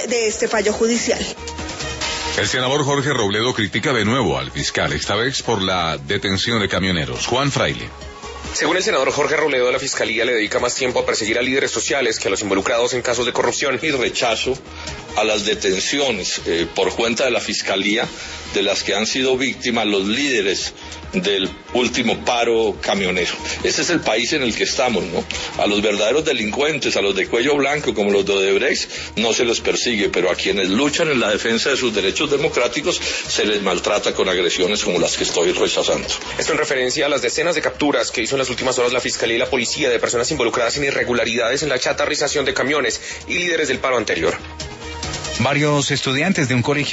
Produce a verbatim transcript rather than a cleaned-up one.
de este fallo judicial. El senador Jorge Robledo critica de nuevo al fiscal, esta vez por la detención de camioneros. Juan Fraile. Según el senador Jorge Robledo, la Fiscalía le dedica más tiempo a perseguir a líderes sociales que a los involucrados en casos de corrupción. Y rechazo a las detenciones eh, por cuenta de la Fiscalía de las que han sido víctimas los líderes del último paro camionero. Ese es el país en el que estamos, ¿no? A los verdaderos delincuentes, a los de cuello blanco como los de Odebrecht, no se los persigue, pero a quienes luchan en la defensa de sus derechos democráticos se les maltrata con agresiones como las que estoy rechazando. Esto en referencia a las decenas de capturas que hizo en las últimas horas la Fiscalía y la Policía de personas involucradas en irregularidades en la chatarrización de camiones y líderes del paro anterior. Varios estudiantes de un colegio